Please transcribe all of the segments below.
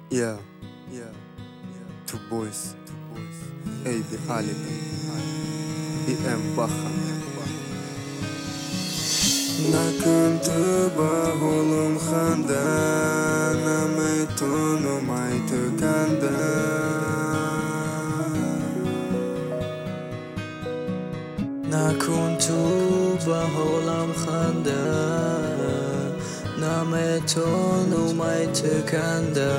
Yeah, two boys, AB Ali, EM Baha. Nakun tuba hulum khanda, nametunu maitu kanda. Nakun tuba hulum khanda, nametunu maitu kanda.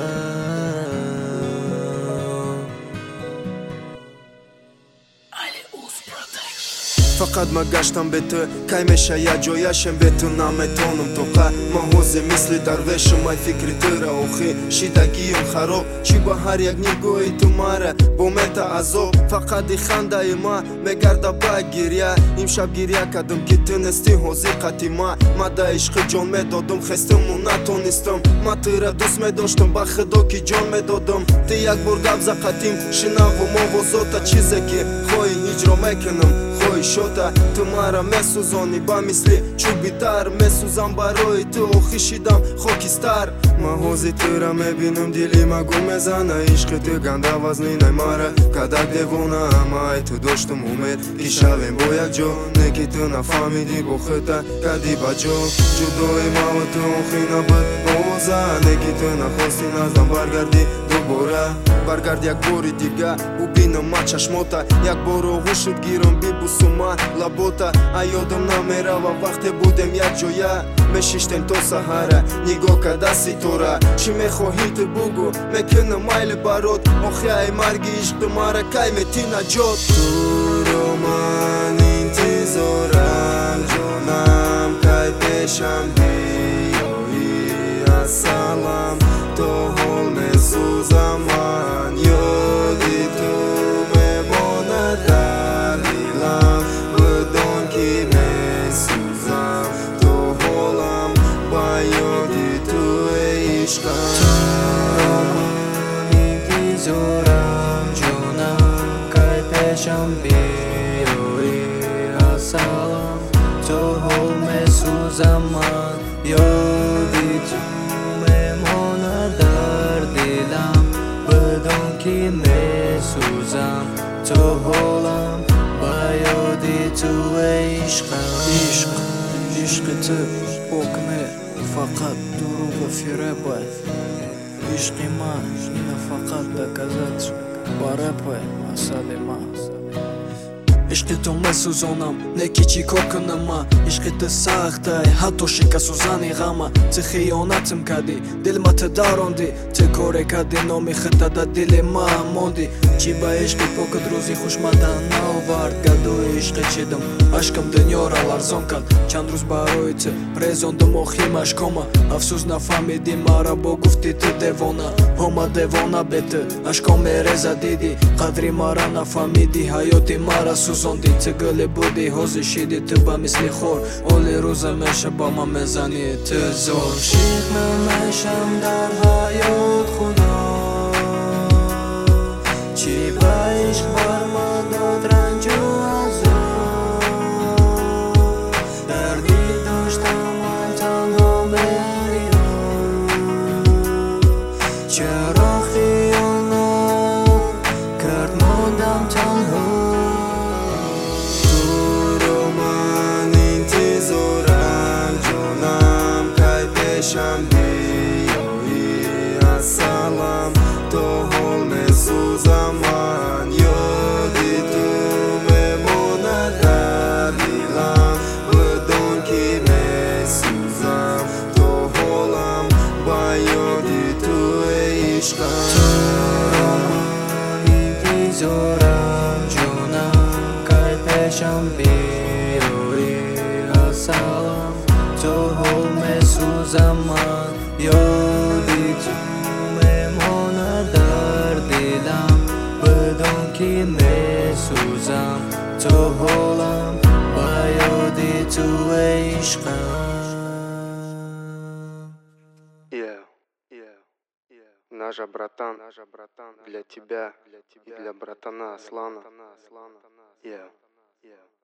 Faqat ma gaштам бе ту, кај мешаја ҷояшем бе ту наметонум тоқа. Ма ҳозир мисли дарвешум, ай фикри тура охи шидагиюм хароб. Чӣ ба ҳар як нигоҳи ту мара бо мета азоб. Фақат и хандаи ма мегарда ба гиря. Имшаб гиря кардам ки ту нестӣ ҳозир қати ма. Ма да ишқи ҷон медодам, хестаму натонистам. Ма тура дӯст медоштам, ба худо ки ҷон медодам. Ту як бор гап зақатим, шинавам овозота. Чизе ки хоҳӣ иҷро мекунам, хоҳӣ шота. Ту мара месӯзонӣ ба мисли чӯби тар. Месӯзам барои ту, охи шидам хокистар. Ма ҳозир тура мебинам, дили ма гул мезана. Ишқи ту ганда вазнинай мара, кадак девона. Ама ай ту доштам умед ки шавем бо якҷо. Не ки ту нафаҳмидӣ бо хута кади ба ҷо. Ҷудои ма ва ту охи набуд овоза. Не ки ту нахостӣ наздам баргардӣ дубора. Баргард як бори дига, убинам ма чашмота. Як бор оғӯшит гирам, бибусум ма лабота. А ёдам намерава вақте будем як ҷоя. Мешиштем то саҳара, нигоҳ карда ситора. Чӣ мехоҳӣ ту бугӯ, мекунам майли барот. Охи ай марги ишқи мара, кай метӣ наҷот. Туро ман интизорам, ҷонам, кай пешам биёӣ. Ассалам, то ҳол месӯзам ман. Ёди ту мемонад дар дилам. Бидон ки месӯзам, то ҳолам ба ёди туе ишқам. Туро ман интизорам, ҷонам, кай пешам биёӣ. Ассалам, то ҳол месӯзам ман. Ёди ту мемонад дар дилам. Бидон ки месӯзам, то ҳолам ба ёди туе ишқам. Ишқи ту пок не, фақат дуруғу фиреба. Ишқи ман ина фақат доказательство ба рэпа асали ма. Ишқи ту месӯзонам, не ки чӣ кор кунам ма. Ишқи ту сахтай, ҳатто шикасӯзани ғама. Ту хиёнатим кардӣ, дилма ту дарондӣ. Ту коре кардӣ, номи худа дар дили ма мондӣ. Чӣ ба ишқи покат рӯзи хушмадан наовард. Гадои ишқи чидам, ашкам дунёро ларзон кард. Чанд рӯз барои ту резондам охи машкома. Афсӯс нафаҳмидӣ мара, бо гуфти ту девона. Ҳома девона бе ту, ашком мереза дидӣ. қадри мара нафаҳмидӣ, ҳаёти мара сӯзондӣ. Ту гули будӣ, ҳозир шидӣ ту ба мисли хор. оли рӯза меша ба ман мезанӣ ту зор. Ошиқ намешам дар ҳаёт худо. Чӣ ба ишқ бар ман дод ранҷу азоб. дарди доштам ман танҳо мериё. чаро хиёнат кард мондам танҳо. Туро ман интизорам, ҷонам, кай пешам биёӣ. Ассалам, то ҳол месӯзам ман. ёди ту мемонад дар дилам. бидон ки месӯзам, то ҳолам ба ёди туе ишқам. Туро ман интизорам, ҷонам, кай пешам биёӣ. Ассалам, то ҳол месӯзам ман. ёди ту мемонад дар дилам. бидон ки месӯзам, то ҳолам ба ёди туе ишқам. Нажа братан, для тебя и для братана Аслана.